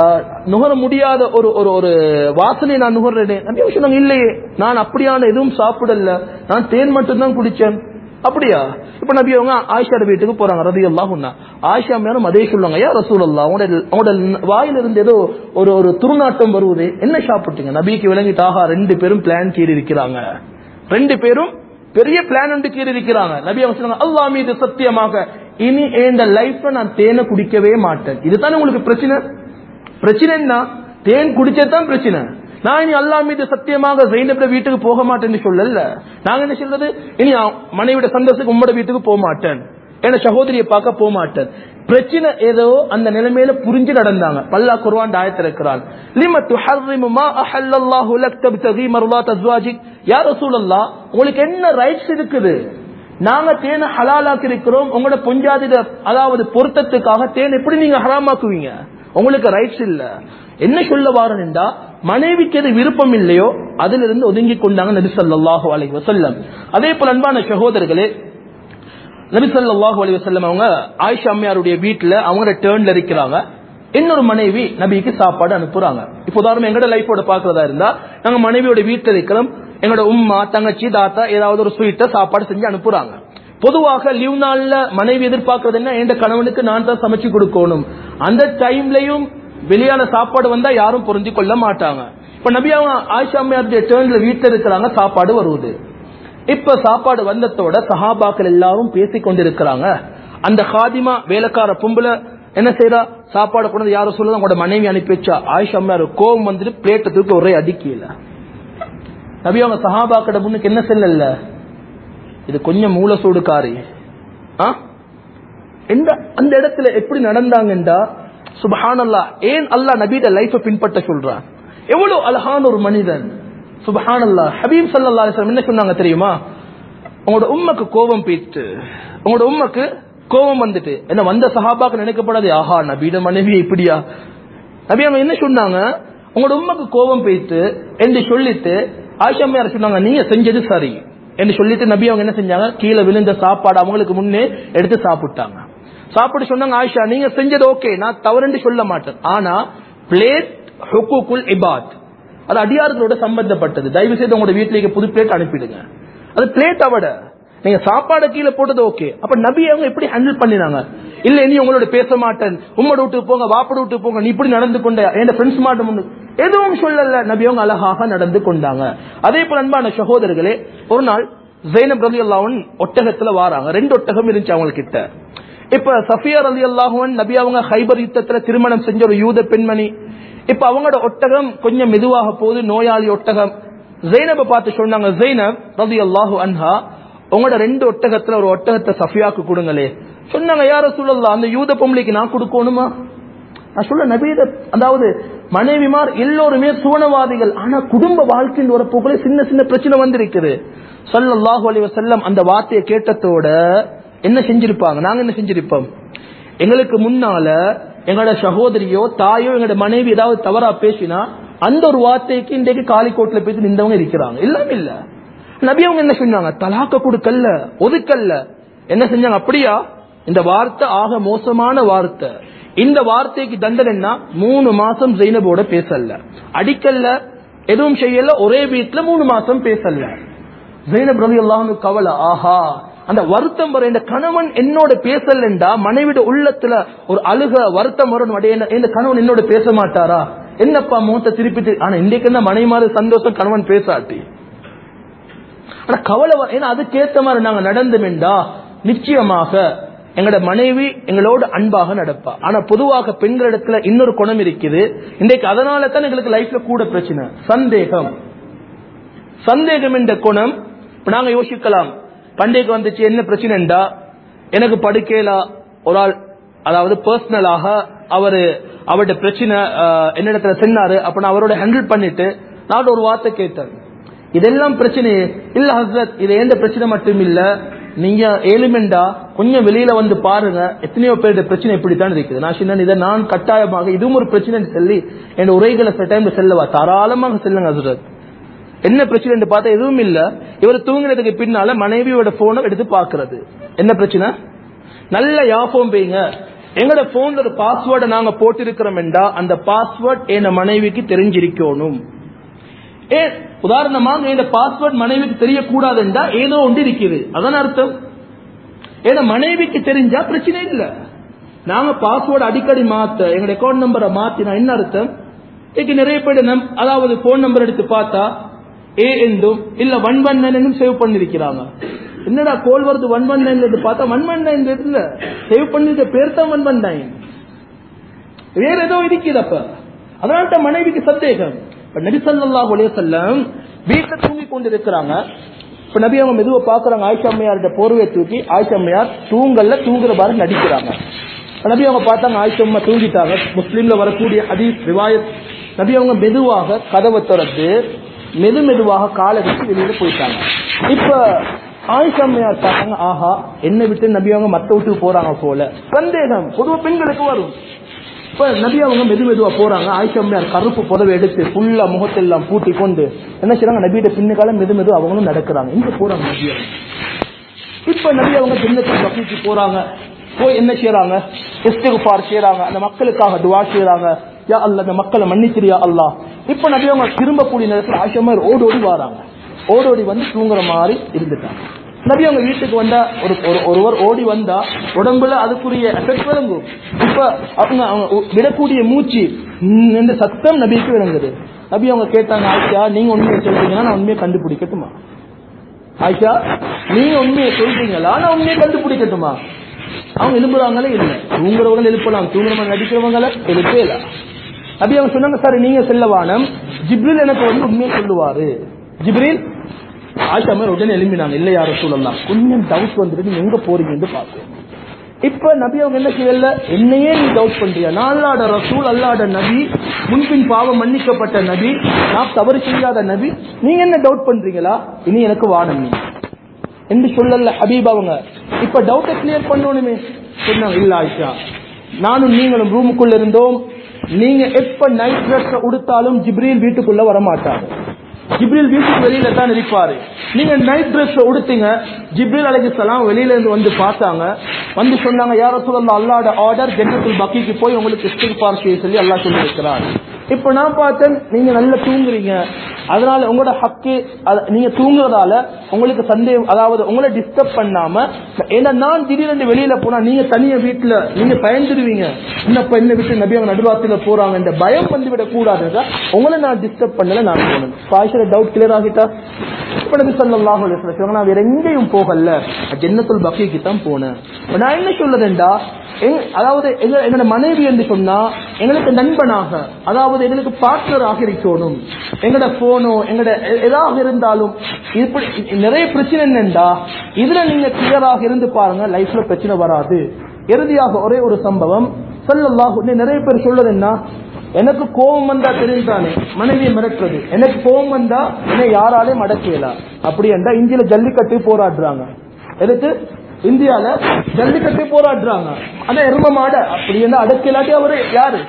S1: நுகர முடியாத ஒரு வாசனை நான் நுகர்றேன். நபி அவங்க சொன்னாங்க, இல்லையே நான் அப்படியான எதுவும் சாப்பிடல, நான் தேன் மட்டும் தான் குடிச்சேன். அப்படியா? இப்ப நபி அவங்க ஆயிஷா வீட்டுக்கு போறாங்க ரலியல்லாஹு அன்ஹா. ஆயிஷா மேலும் அதே சொல்லுவாங்க, யா ரசூலல்லாஹ், உங்களோட வாயிலிருந்து ஏதோ ஒரு துர்நாட்டம் வருவதே, என்ன சாப்பிட்டீங்க? நபிக்கு விளங்கிட்டாக 2 பேரும் பிளான் கீறி இருக்கிறாங்க. 2 பேரும் பெரிய பிளான் ஒன்று கீறி இருக்கிறாங்க. நபி அவங்க சொன்னாங்க, அல்லாஹ் மீது சத்தியமாக இனி இந்த லைஃப்ல நான் தேனை குடிக்கவே மாட்டேன். இதுதானே உங்களுக்கு பிரச்சனை? பிரச்சனைன்னா தேன் குடிச்சதான் பிரச்சனை. நான் இனி அல்லாஹ் மீது சத்தியமாக ஸைனப் வீட்டுக்கு போக மாட்டேன்னு சொல்லல. நாங்க என்ன சொல்றது, இனி மனைவியோட சந்தோஷத்துக்கு உம்மோட வீட்டுக்கு போக மாட்டேன், என் சகோதரியை பார்க்க போக மாட்டேன். பிரச்சனை ஏதோ அந்த நிலைமையில புரிஞ்சு நடந்தாங்க. அல்லாஹ் குர்ஆன் ஆயத் இருக்கிறான், லிம துஹர்ரிமு மா அஹல்லல்லாஹு லக் தப்தகி மர்லாத் அஸ்வாஜிக். யா ரசூலல்லாஹ், உங்களுக்கு என்ன ரைட்ஸ் இருக்குது? நாங்க தேனை ஹலாலாக்கி இருக்கிறோம், உங்களோட பொஞ்சாதிட அதாவது பொருத்தத்துக்காக தேன் எப்படி நீங்க ஹராமாக்குவீங்க? உங்களுக்கு ரைட்ஸ் இல்ல. என்ன சொல்ல வாரேன்டா, மனைவிக்கு எது விருப்பம் இல்லையோ அதிலிருந்து ஒதுங்கி கொண்டாங்க நபி ஸல்லல்லாஹு அலைஹி வஸல்லம். அதே போல அன்பான சகோதரர்களே, நபி ஸல்லல்லாஹு அலைஹி வஸல்லம் அவங்க ஆயிஷா அம்மையாருடைய வீட்டுல அவங்க டர்ன்ல இருக்கிறாங்க. இன்னொரு மனைவி நபிக்கு சாப்பாடு அனுப்புறாங்க. இப்போ உதாரணம் எங்களோட லைஃபோட பாக்குறதா இருந்தா, நாங்க மனைவியோட வீட்டுல இருக்கிறோம், எங்களோட உம்மா தங்கச்சி தாத்தா ஏதாவது ஒரு ஸ்வீட்டை சாப்பாடு செஞ்சு அனுப்புறாங்க. பொதுவாக லீவ் நாள்ல மனைவி எதிர்பார்க்கறது என்ன, என் கணவனுக்கு நான் தான் சமைச்சு கொடுக்கணும். அந்த டைம்லயும் வெளியான சாப்பாடு வந்தா யாரும் பொருந்தி கொள்ள மாட்டாங்க. இப்ப நபி அவங்க ஆயிஷா அம்மையாருடைய டர்ன்ல வீட்டுல இருக்கிறாங்க, சாப்பாடு வருவது. இப்ப சாப்பாடு வந்ததோட சஹாபாக்கள் எல்லாரும் பேசிக் கொண்டிருக்கிறாங்க. அந்த காதிமா வேலைக்கார பொம்பளை என்ன செய்யறா, சாப்பாடு கொண்டு யாரும் சொல்லுங்க உங்களோட மனைவி அனுப்பி வச்சா. ஆயிஷா அம்மையார் கோவம் வந்துட்டு பிளேட்டை தூக்கி ஒரே அடிக்கல. நபி அவங்க சஹாபாக்கிட்ட முன்னுக்கு என்ன செல்லல, இது கொஞ்சம் மூல சூடுக்காரி. அந்த இடத்துல எப்படி நடந்தாங்கன்றா, சுப்ஹானல்லாஹ், ஏன் அல்லாஹ் நபியோட லைஃப பின்பற்ற சொல்றான்? எவ்வளவு அழகான ஒரு மனிதன், சுப்ஹானல்லாஹ். ஹபீப் ஸல்லல்லாஹு அலைஹி வஸல்லம் என்ன சொன்னாங்க தெரியுமா, உங்களோட உம்மக்கு கோபம் போயிட்டு, உங்களோட உம்மக்கு கோபம் வந்துட்டு என்ன வந்த சஹாபாக்கு நினைக்கப்படாது, ஆஹா நபியோட மனைவி இப்படியா? நபி அவங்க என்ன சொன்னாங்க, உங்களோட உம்மக்கு கோபம் போயிட்டு என்று சொல்லிட்டு ஆயிஷா அம்மையார் சொன்னாங்க, நீங்க செஞ்சது சரி என்று சொல்லிட்டு நபி அவங்க என்ன செஞ்சாங்க, கீழே விழுந்த சாப்பாடு அவங்களுக்கு முன்னே எடுத்து சாப்பிட்டாங்க. சாப்பிட்டு சொன்னாங்க, ஆயிஷா நீங்க செஞ்சது ஓகே, நான் தவறுன்னு சொல்ல மாட்டேன், ஆனா பிளேட் ஹுக்கூக்குல் இபாத், அது அடியார்களோட சம்பந்தப்பட்டது, தயவு செய்து உங்களோட வீட்டிலேயே புது பிளேட் அனுப்பிடுங்க. அது பிளேட் அவட நீங்க சாப்பாடு கீழே போட்டது ஓகே. அப்ப நபி அவங்க எப்படி ஹேண்டில் பண்ணினாங்க, இல்ல நீ உங்களோட பேச மாட்டேன், உம்மோட விட்டு போங்க, வாப்பட விட்டு போங்க, நீ இப்படி நடந்து கொண்ட, என் ஃப்ரெண்ட்ஸ் மாட்ட எதுவும் சொல்லல. நபி அவங்க அழகாக நடந்து கொண்டாங்க. அதே போல அன்பான சகோதரர்களே, ஒரு நாள் ஸைனப் ரலியல்லாஹு அன்ஹா ஒட்டகத்துல வாராங்க. 2 ஒட்டகம் இருந்துச்சு அவங்க கிட்ட. இப்ப சஃபியா ரலியல்லாஹு அன்ஹா நபி அவங்க ஹைபர் யுத்தத்துல திருமணம் செஞ்ச ஒரு யூத பெண்மணி. இப்ப அவங்களோட ஒட்டகம் கொஞ்சம் மெதுவாக போகுது, நோயாளி ஒட்டகம். ஸைனபை பார்த்து சொன்னாங்க, ஸைனப் ரலியல்லாஹு அன்ஹா, உங்களோட 2 ஒட்டகத்துல ஒரு ஒட்டகத்தை சஃபியாக்கு கொடுங்களே. சொன்னாங்க, யா ரசூலல்லாஹ், அந்த யூத பொம்பளைக்கு நான் கொடுக்கணுமா? நான் சொல்ல நபீத, அதாவது மனைவிமார் எல்லோருமே சுவனவாதிகள், ஆனா குடும்ப வாழ்க்கையின் ஒரு போக்குல சின்ன சின்ன பிரச்சனை வந்திருக்குது. ஸல்லல்லாஹு அலைஹி வஸல்லம் அந்த வார்த்தையை கேட்டதோட என்ன செஞ்சிருப்பாங்க, நாங்க என்ன செஞ்சிருப்போம், எங்களுக்கு முன்னால எங்களோட சகோதரியோ தாயோ எங்களோட மனைவி ஏதாவது தவறா பேசினா அந்த ஒரு வார்த்தைக்கு இன்றைக்கு காலிக்கோட்ல பேசி நின்றவங்க இருக்கிறாங்க. இல்லாம இல்ல. நபி அவங்க என்ன சொன்னாங்க, தலாக்க கொடுக்கல்ல, ஒதுக்கல்ல. என்ன செஞ்சாங்க, அப்படியா இந்த வார்த்தை ஆக மோசமான வார்த்தை. இந்த வார்த்தைக்கு தண்டனைன்னா 3 மாசம் ஜைனபோட பேசல, அடிக்கல்ல, எதுவும் செய்யல, ஒரே வீட்டுல 3 மாசம் பேசல. ஜைனப் ரலியல்லாஹு அன்ஹா கவலை, ஆஹா அந்த வருத்தம் வர இந்த கணவன் என்னோட பேசலண்டா மனைவிட உள்ளத்துல ஒரு அழுக வருத்தம் வரும், இந்த கணவன் என்னோட பேச மாட்டாரா, என்னப்பா முகத்தை திருப்பி. ஆனா இன்றைக்கு என்ன மனைவி மாதிரி சந்தோஷம் கணவன் பேசாட்டி, ஆனா கவலை. ஏன்னா அதுக்கேற்ற மாதிரி நாங்க நடந்தோம்டா நிச்சயமாக எங்களோட மனைவி எங்களோட அன்பாக நடப்பா. ஆனா பொதுவாக பெண்களிடத்துல இன்னொரு குணம் இருக்குது இன்றைக்கு, அதனால தான் எங்களுக்கு லைஃப்ல கூட பிரச்சனை, சந்தேகம். சந்தேகம் என்ற குணம். நாங்க யோசிக்கலாம், பண்டைக்கு வந்துச்சு என்ன பிரச்சனைண்டா, எனக்கு படுக்கையில ஒரு ஆள், அதாவது பர்சனலாக அவருடைய பிரச்சனை என்னிடத்துல சொன்னாரு. அப்ப நான் அவரோட ஹேண்டில் பண்ணிட்டு நான் ஒரு வார்த்தை கேட்டேன், இதெல்லாம் பிரச்சனை இல்ல ஹஸ்ரத், இது எந்த பிரச்சனை மட்டும் இல்ல, நீங்க ஏழுமெண்டா கொஞ்சம் வெளியில வந்து பாருங்க, எத்தனையோ பேருடைய பிரச்சனை இப்படித்தான் இருக்குது. நான் சொன்னேன், இதை நான் கட்டாயமாக இதுவும் ஒரு பிரச்சனை சொல்லி என் உரைகளை சில டைம் செல்லவா, தாராளமாக செல்லுங்க ஹஸ்ரத். என்ன பிரச்சனை பார்த்தா எதுவும் இல்ல, இவர் தூங்கினதுக்கு பின்னால மனைவியோட போனை எடுத்து பாக்குறது. என்ன பிரச்சனை? நல்ல யாபம் பெய்யுங்க, எங்களோட போன்ல ஒரு பாஸ்வேர்டை நாங்க போட்டிருக்கிறோம் என்றா அந்த பாஸ்வேர்ட் என் மனைவிக்கு தெரிஞ்சிருக்கணும். உதாரணமாக இந்த பாஸ்வேர்ட் மனைவிக்கு தெரியக்கூடாதுண்டா ஏதோ ஒன்று இருக்குது, அதான் அர்த்தம். ஏன்னா மனைவிக்கு தெரிஞ்சா பிரச்சனை இல்ல. நாங்க பாஸ்வேர்டு அடிக்கடி மாத்த எங்க அக்கௌண்ட் நம்பரை மாத்தினா என்ன அர்த்தம்? நிறைய பேர் அதாவது போன் நம்பர் எடுத்து பார்த்தா ஏ என்றும் இல்ல 119 சேவ் பண்ணிருக்கிறாங்க. என்னடா கோல் வருது 119 பார்த்தா 119 இல்ல, சேவ் பண்ணிருக்க பேர் தான் 119, வேற ஏதோ இருக்குது. அப்ப அதனால மனைவிக்கு சந்தேகம். நபி ஸல்லல்லாஹு அலைஹி வஸல்லம் வீட்டுல தூங்கி கொண்டிருக்கிறாங்க. இப்ப நபி அவங்க மெதுவா பாக்குறாங்க, ஆயிஷா அம்மையார்கிட்ட போர்வையை தூக்கி ஆயிஷா அம்மையார் தூங்குற மாதிரி நடிக்கிறாங்க. நபி அவங்க பார்த்தாங்க ஆயிஷா அம்மா தூங்கிட்டாங்க. முஸ்லீம்ல வரக்கூடிய ஹதீஸ் ரிவாயத், நபி அவங்க மெதுவாக கதவை திறந்து மெதுவாக காலை வச்சு வெளியில போயிட்டாங்க. இப்ப ஆயிஷா அம்மையார் பார்த்தாங்க, ஆஹா என்ன விட்டு நபி அவங்க மத்த விட்டு போறாங்க போல, சந்தேகம் பொதுவாக பெண்களுக்கு வரும். இப்ப நபி அவங்க மெதுவா போறாங்க. ஆயிஷா அம்மையார் கருப்பு புடவை எடுத்து ஃபுல்லா முகத்தெல்லாம் பூட்டி கொண்டு என்ன செய்றாங்க, நபியோட பின்னுக்கால மெது அவங்களும் நடக்கிறாங்க. இங்க போறாங்க நபி அவங்க. இப்ப நபி அவங்க ஜன்னத்துல் பக்கீக்கு போறாங்க. போய் என்ன செய்யறாங்க, இஸ்திக்ஃபார் செய்யறாங்க, அந்த மக்களுக்காக துஆ செய்யறாங்க, யா அல்லாஹ் அந்த மக்களை மன்னிச்சிரியா அல்லாஹ். இப்ப நபி அவங்க திரும்பக்கூடிய நேரத்தில் ஆயிஷா அம்மையார் ஓடோடி வராங்க. ஓடோடி வந்து தூங்குற மாதிரி இருந்துட்டாங்க. நபி அவங்க வீட்டுக்கு வந்தா ஒருவர் ஓடி வந்தா உடம்புல அதுக்குரிய எஃபெக்ட் விளங்கும். இப்ப அவங்க விடக்கூடிய மூச்சு இந்த சத்தம் நபிக்கு விளங்குது. நபி அவங்க கேட்டாங்க, ஆயிஷா நீங்க உண்மையை சொல்றீங்கன்னா நான் உண்மையை கண்டுபிடிக்கட்டுமா? ஆயிஷா நீங்க உண்மையை சொல்றீங்களா நான் உண்மையை கண்டுபிடிக்கட்டுமா? அவங்க எழுப்புறாங்களே இல்ல, தூங்குறவங்க எழுப்பலாம், தூங்குறவங்க நடிக்கிறவங்கள எழுப்பே இல்ல. நபி அவங்க சொன்னாங்க, சார் நீங்க செல்லவானம், ஜிப்ரீல் எனக்கு வந்து உண்மையை சொல்லுவாரு. ஜிப்ரீல். ஆயிஷா அம்மையார் உடனே எழுப்பினாங்க, இல்ல யா ரசூலல்லாஹ் கொஞ்சம் டவுட் வந்துட்டு நீங்க எங்க போறீங்கன்னு பாக்குறேன். இப்ப நபி அவங்க என்ன செய்யல, என்னையே நீ டவுட் பண்றியா, நான் அல்லாஹ்வுடைய ரசூல், அல்லாஹ்வுடைய நபி, முன்பின் பாவம் மன்னிக்கப்பட்ட நபி, நான் தவறு செய்யாத நபி, நீங்க என்ன டவுட் பண்றீங்களா? இனி எனக்கு வானம் நீ என்று சொல்லல ஹபீப் அவங்க. இப்ப டவுட்டை கிளியர் பண்ணணுமே. சொன்னாங்க, இல்ல ஆயிஷா நானும் நீங்களும் ரூமுக்குள்ள இருந்தோம், நீங்க எப்ப நைட் ட்ரெஸ் உடுத்தாலும் ஜிப்ரீல் வீட்டுக்குள்ள வரமாட்டாங்க, ஜிப்ரீல் வீட்டுக்கு வெளியில தான் இருப்பாரு. நீங்க நைட் ட்ரெஸ் உடுத்தீங்க, ஜிப்ரீல் அலைஹிஸ்ஸலாம் வெளியில இருந்து வந்து பார்த்தாங்க, வந்து சொன்னாங்க, யா ரசூலல்லாஹ் அல்லாஹ்வுடைய ஆர்டர் ஜன்னத்துல் பக்கீக்கு போய் உங்களுக்கு இஸ்திக்ஃபார் செய்ய சொல்லி அல்லாஹ் சொல்லி இருக்கிறார். இப்ப நான் பார்த்தேன் நீங்க நல்லா தூங்குறீங்க, அதனால உங்களோட ஹக்கு நீங்க தூங்குறதால உங்களுக்கு சந்தேகம், அதாவது உங்களை டிஸ்டர்ப் பண்ணாம, ஏன்னா நான் திடீர்னு வெளியில போனா நீங்க தனியா வீட்டுல நீங்க பயந்துடுவீங்க, இன்னப்ப என்ன விட்டு நபி அவங்க நடுவாத்துல போறாங்க இந்த பயம் வந்து விட கூடாதுங்க, உங்களை நான் டிஸ்டர்ப் பண்ணல, நான் போனேன். ஆயிஷா டவுட் கிளியர் ஆகிட்டா. இப்ப நபி ஸல்லல்லாஹு அலைஹி வஸல்லம் நான் வேற எங்கேயும் போகல, ஜன்னத்துல் பக்கீக்கு தான் போனேன். நான் என்ன சொல்லுறேன்டா, அதாவது எங்களோட மனைவி என்று சொன்னா எங்களுக்கு நண்பனாக, அதாவது எங்களுக்கு பார்ட்னராக இருக்கணும். எங்களோட போனோ எங்களோட ஏதாவது இருந்தாலும் இப்படி நிறைய பிரச்சனை என்னண்டா, இதுல நீங்க கிளியராக இருந்து பாருங்க, லைஃப்ல பிரச்சனை வராது. இறுதியாக ஒரே ஒரு சம்பவம் ஸல்லல்லாஹு, நிறைய பேர் சொல்றது என்ன, எனக்கு கோபம் வந்தா தெரிந்தானே மனைவியை மிரட்டுறது, எனக்கு கோபம் வந்தா என்னை யாராலையும் அடக்கல. அப்படி என்றா இந்தியில ஜல்லிக்கட்டு போராடுறாங்க, எதுக்கு இந்தியால ஜல்லிக்கட்டு போராடுறாங்க, ஆனா எரும மாட அப்படி என்ன அடக்கலாட்டி அவரு யாரு?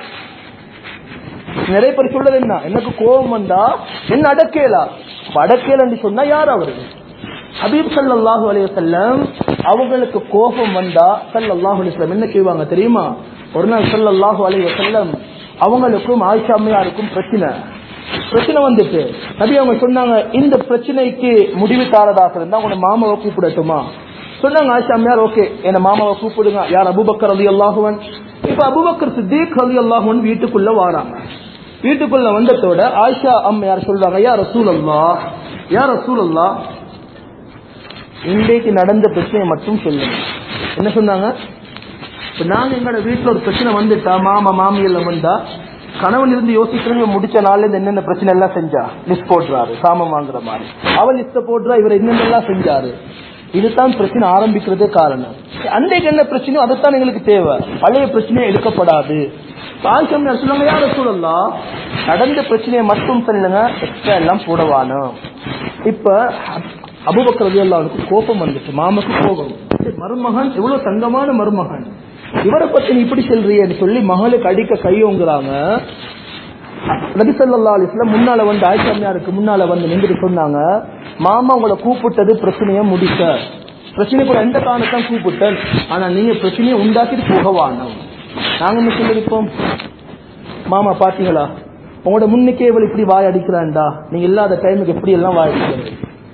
S1: நிறைய பேர் சொல்றது என்ன, எனக்கு கோபம் வந்தா என்ன அடக்கலா, அடக்கலன்னு சொன்னா யார் அவரு? ஹபீப் ஸல்லல்லாஹு அலைஹி வஸல்லம் அவங்களுக்கு கோபம் வந்தா ஸல்லல்லாஹு அலைஹி வஸல்லம் என்ன செய்வாங்க தெரியுமா? ஒரு நாள் ஸல்லல்லாஹு அலைஹி வஸல்லம் அவங்களுக்கும் ஆயிஷா அம்மையாருக்கும் பிரச்சனை வந்துட்டு நபி அவங்க சொன்னாங்க, இந்த பிரச்சனைக்கு முடிவு தாரதாக இருந்தா உங்க மாமாவை கூப்பிடட்டுமா? சொன்னாங்க ஆயிஷா அம்மையார், ஓகே என்ன மாமாவை கூப்பிடுங்க. யார்? அபூபக்கர் ரலியல்லாஹு அன்ஹு. இப்ப அபூபக்கர் சித்திக் ரலியல்லாஹு அன்ஹு வீட்டுக்குள்ள வராங்க. வீட்டுக்குள்ள வந்ததோட ஆயிஷா அம்மையார் சொல்றாங்க, யா ரசூலல்லாஹ், யா ரசூலல்லாஹ், இன்றைக்கு நடந்த பிரச்சனையை மட்டும் சொல்லுங்க. என்ன சொன்னாங்க? நாங்க எங்களோட வீட்டுல ஒரு பிரச்சனை வந்துட்டா, மாமா மாமி எல்லாம் வந்தா, கணவன் இருந்து யோசிக்கிறது முடிச்ச நாள்ல இருந்து என்னென்ன பிரச்சனை எல்லாம் செஞ்சா லிஸ்ட் போடுறாரு, சாமம் வாங்குற மாதிரி அவள் லிஸ்ட போடுறா, இவர் என்னென்னலாம் செஞ்சாரு. இதுதான் பிரச்சனை ஆரம்பிக்கிறதே காரணம். அன்றைக்கு என்ன பிரச்சனையோ அதைத்தான் எங்களுக்கு தேவை, பழைய பிரச்சனையே எடுக்கப்படாது. சொல்லுங்க, யார சொல்லலாம், நடந்த பிரச்சனையை மட்டும் சொல்லுங்க, எக்ஸ்ட்ரா எல்லாம் போடவானோ. இப்ப அபூபக்கர் ரலியல்லாஹு அன்ஹுக்கு கோபம் வந்துச்சு, மாமக்கு கோபம். மருமகன் எவ்வளவு தங்கமான மருமகன், இவரை பத்தி நீ இப்படி சொல்றியன்னு சொல்லி மகளுக்கு அடிக்க கையோங்குறாங்க. நபி ஸல்லல்லாஹு அலைஹி வஸல்லம் முன்னால வந்து ஆயிஷா அம்மையாருக்கு முன்னால வந்து நின்று சொன்னாங்க, மாமா உங்களை கூப்பிட்டது பிரச்சனையை முடிக்க, பிரச்சனை கூட எந்த காரணத்தான் கூப்பிட்டேன், ஆனா நீங்க பிரச்சனையை உண்டாக்கிட்டு போகவானோம். நாங்க என்ன சொல்லிருப்போம், மாமா பாத்தீங்களா உங்களோட முன்னுக்கே இவள் இப்படி வாய் அடிக்கிறான்டா, நீங்க இல்லாத டைமுக்கு எப்படி எல்லாம் வாய் அடிக்கிறது,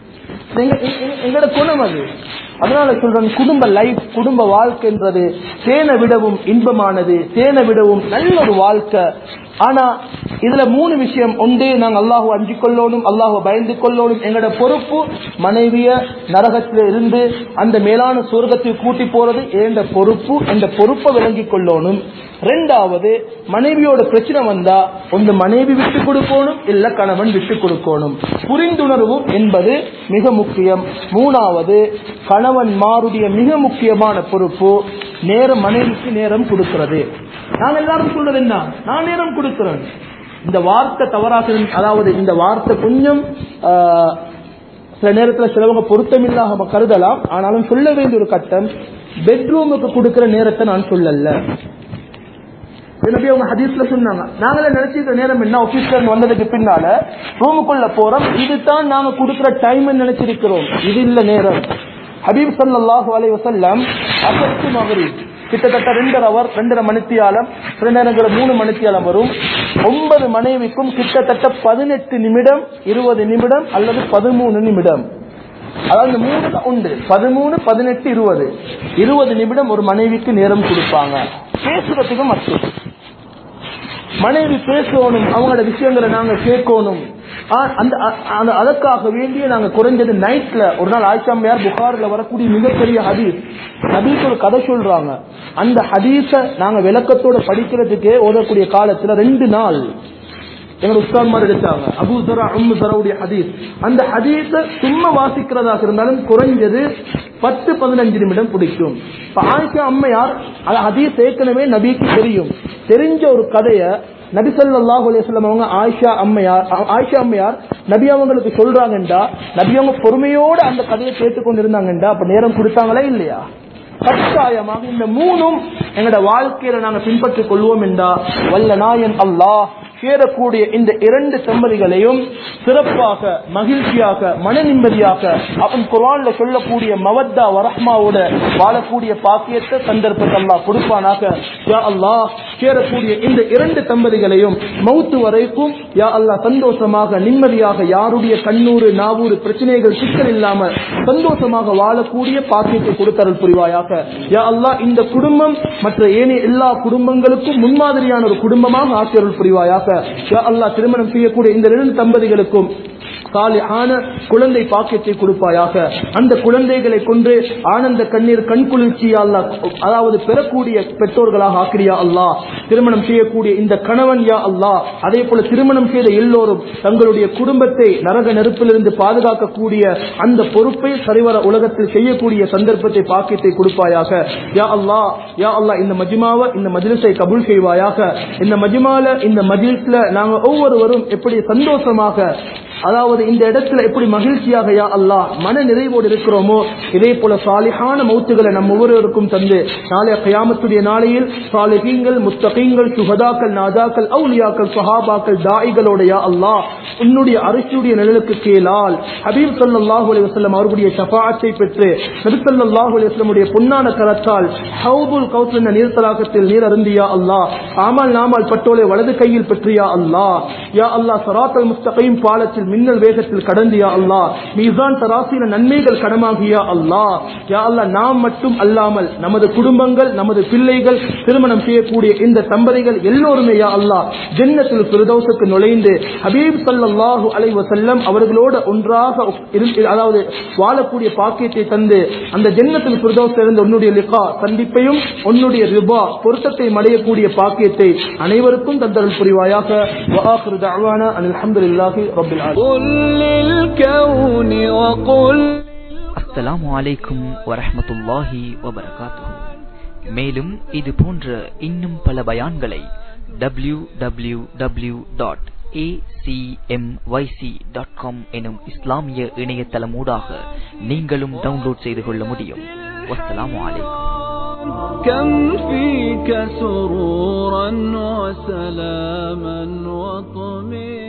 S1: எங்களோட குணம் அது. அதனால சொல்றேன், குடும்ப லைஃப், குடும்ப வாழ்க்கைன்றது தேனை விடவும் இன்பமானது, தேனை விடவும் நல்ல ஒரு வாழ்க்கை. ஆனா இதுல 3 விஷயம் உண்டு. நாங்க அல்லாஹ்வை அஞ்சிக் கொள்ளணும், அல்லாஹ்வை பயந்து கொள்ளணும். எங்களோட பொறுப்பு மனைவிய நரகத்தில இருந்து அந்த மேலான சொர்க்கத்துக்கு கூட்டி போறது என்ற பொறுப்பு, இந்த பொறுப்பை விளங்கிக் கொள்ளணும். 2வது, மனைவியோட பிரச்சனை வந்தா ஒன்று மனைவி விட்டு கொடுக்கணும், இல்ல கணவன் விட்டு கொடுக்கணும். புரிந்துணர்வு என்பது மிக முக்கியம். 3வது, கணவன் மாருடைய மிக முக்கியமான பொறுப்பு நேரம், மனைவிக்கு நேரம் கொடுக்கிறது. நான் எல்லாரும் சொல்றது என்ன, நான் நேரம் கொடுக்கிறேன். இந்த வார்த்தை தவறாக, அதாவது இந்த வார்த்தை கொஞ்சம் சில நேரத்தில் சிலவங்க பொருத்தமில்லாம கருதலாம். ஆனாலும் சொல்ல வேண்டிய ஒரு கட்டம், பெட்ரூமுக்கு கொடுக்கிற நேரத்தை நான் சொல்லல. நபி அவங்க ஹதீஸ்ல சொன்னாங்க, நாங்களே நினைச்சிருக்கிற நேரம் என்ன, ஆபீஸ்ல வந்ததுக்கு பின்னால ரூமுக்குள்ள போறோம், இதுதான் நாங்க கொடுக்கிற டைம் நினைச்சிருக்கிறோம், இது இல்ல நேரம். ஹபீப் ஸல்லல்லாஹு அலைஹி வஸல்லம் அசத்து மக்ரிப் கிட்டத்தட்ட 2.5 மணித்தியாலம், சில நேரங்களில் 3 மணித்தியாலம் வரும். 9 மனைவிக்கும் கிட்டத்தட்ட 18 நிமிடம், 20 நிமிடம் அல்லது 13 நிமிடம், அதாவது 3 உண்டு, 13, 18, 20 நிமிடம் ஒரு மனைவிக்கு நேரம் கொடுப்பாங்க. பேசுறதுக்கு மட்டும் மனைவி பேசணும், அவங்களோட விஷயங்களை நாங்க கேட்கணும். அதற்காக வேண்டிய நாங்க குறைஞ்சது நைட்ல ஒரு நாள் ஆயிஷா அம்மையார் புகாரில் வரக்கூடிய மிகப்பெரிய ஹதீஸ் ஒரு கதை சொல்றாங்க. அந்த ஹதீஸ நாங்க விளக்கத்தோட படிக்கிறதுக்கே ஓதக்கூடிய காலத்துல 2 நாள் எங்க உஸ்தாத்மார் எடுத்தாங்க. அபூ ஸரா உம்மு ஸராவுடைய ஹதீஸ். அந்த ஹதீஸ சும்மா வாசிக்கிறதாக இருந்தாலும் குறைஞ்சது 10-15 நிமிடம் பிடிக்கும். ஆயிஷா அம்மையார் அந்த ஹதீஸ் ஏற்கனவே நபிக்கு தெரிஞ்ச ஒரு கதையை நபி ஸல்லல்லாஹு அலைஹி வஸல்லம் அவங்க ஆயிஷா அம்மையார் நபி அவங்களுக்கு சொல்றாங்கண்டா, நபி அவங்க பொறுமையோட அந்த கதையை கேட்டுக்கொண்டிருந்தாங்கண்டா, அப்ப நேரம் கொடுத்தாங்களா இல்லையா? கட்டாயமாக இந்த 3ம் எங்களோட வாழ்க்கையில நாங்க பின்பற்றிக் கொள்வோம் என்றா வல்ல நாயன் அல்லாஹ் சேரக்கூடிய இந்த 2 தம்பதிகளையும் சிறப்பாக, மகிழ்ச்சியாக, மன நிம்மதியாக அவன் குர்ஆன்ல சொல்லக்கூடிய மவத்தா வரஹ்மாவோட வாழக்கூடிய பாக்கியத்தை சந்தர்ப்பத்தை அல்லாஹ் கொடுப்பானாக. யா அல்லாஹ் சேரக்கூடிய இந்த 2 தம்பதிகளையும் மௌத்து வரைக்கும் யா அல்லாஹ் சந்தோஷமாக, நிம்மதியாக, யாருடைய கண்ணூறு நாவூறு பிரச்சனைகள் சிக்கல் இல்லாம சந்தோஷமாக வாழக்கூடிய பாக்கியத்தை கொடுத்தருள் புரிவாயாக. யா அல்லாஹ் இந்த குடும்பம் மற்ற ஏனைய எல்லா குடும்பங்களுக்கும் முன்மாதிரியான ஒரு குடும்பமாக ஆக்கியருள் புரிவாயாக. யா அல்லாஹ் திருமணம் செய்யக்கூடிய இந்த 2 தம்பதிகளுக்கும் சாலிஹான குழந்தை பாக்கியத்தை கொடுப்பாயாக. அந்த குழந்தைகளை கொண்டு ஆனந்த கண்ணீர் கண்குளிர்ச்சி அல்லாஹ் அதாவது பெறக்கூடிய பெற்றோர்களாக ஆக்கிறியா அல்லாஹ். திருமணம் செய்யக்கூடிய இந்த கணவன் யா அல்லாஹ், அதே போல திருமணம் செய்த எல்லோரும் தங்களுடைய குடும்பத்தை நரக நெருப்பிலிருந்து பாதுகாக்கக்கூடிய அந்த பொறுப்பை சரிவர உலகத்தில் செய்யக்கூடிய சந்தர்ப்பத்தை பாக்கியத்தை கொடுப்பாயாக. யா அல்லாஹ், யா அல்லாஹ் இந்த மஜ்மாவை, இந்த மஜ்லிஸை கபூல் செய்வாயாக. இந்த மஜ்மால, இந்த மஜ்லிஸ்ல நாங்க ஒவ்வொருவரும் எப்படி சந்தோஷமாக அதாவது இந்த இடத்துல எப்படி மகிழ்ச்சியாக யா அல்லாஹ் மன நிறைவோடு இருக்கிறோமோ இதே போல சாலிஹான மௌத்துகளை நம் ஒவ்வொருவருக்கும் தந்து நாளைய கியாமத்துடைய நாளையில் சாலிஹீன்கள், முத்தகீன்கள், சுஹதாக்கள், நாதாக்கள், அவுலியாக்கள், சஹாபாக்கள், தாயிகளோட யா அல்லாஹ் உன்னுடைய அரிசியுடைய நிழலுக்கு கீழால் ஹபீப் ஸல்லல்லாஹு அலைஹி வஸல்லம் அவர்களுடைய ஷஃபாஅத்தை பெற்று நபி ஸல்லல்லாஹு அலைஹி வஸல்லமுடைய பொன்னான கரத்தால் ஹவுதுல் கௌஸர் என்ற நீர் தடாகத்தில் நீர் அருந்தியா அல்லாஹ் ஆமல் நாமல் பட்டோலை வலது கையில் பெற்றியா அல்லாஹ் யா அல்லாஹ் ஸிராத்தல் முஸ்தகீம் பாலத்தில் மின்னல் வேகத்தில் கடந்தியா அல்லாஹ் மீசான் தராசில நன்மைகள் கடமாகியா அல்லாஹ் யா அல்லாஹ் நாம் மட்டும் அல்லாமல் நமது குடும்பங்கள், நமது பிள்ளைகள், திருமணம் செய்யக்கூடிய இந்த தம்பதிகள் எல்லோருமே யா அல்லாஹ் ஜன்னத்துல் ஃபிர்தௌஸுக்கு நுழைந்து ஹபீப் ஸல்லல்லாஹு அலைஹி வஸல்லம் அவர்களோடு ஒன்றாக அதாவது வாழக்கூடிய பாக்கியத்தை தந்து அந்த ஜன்னத்துல் ஃபிர்தௌஸில் இருந்து உன்னுடைய லிகா சந்திப்பையும் உன்னுடைய ரிபா பொருத்தத்தை அடையக்கூடிய பாக்கியத்தை அனைவருக்கும் தந்தருள் புரிவாயாக. வ ஆகிரு தஅவானா அல்ஹம்துலில்லாஹி ரப்பில் ஆலமீன்.
S2: அஸ்ஸலாமு அலைக்கும் வரஹ்மத்துல்லாஹி வபரகாத்துஹு. மேலும் இது போன்ற இன்னும் பல பயான்களை www.acmyc.com எனும் இஸ்லாமிய இணையதளம் ஊடாக நீங்களும் டவுன்லோட் செய்து கொள்ள முடியும். வஸ்ஸலாமு அலைக்கும்.
S3: كم فيك سرورا وسلاما وطمئنا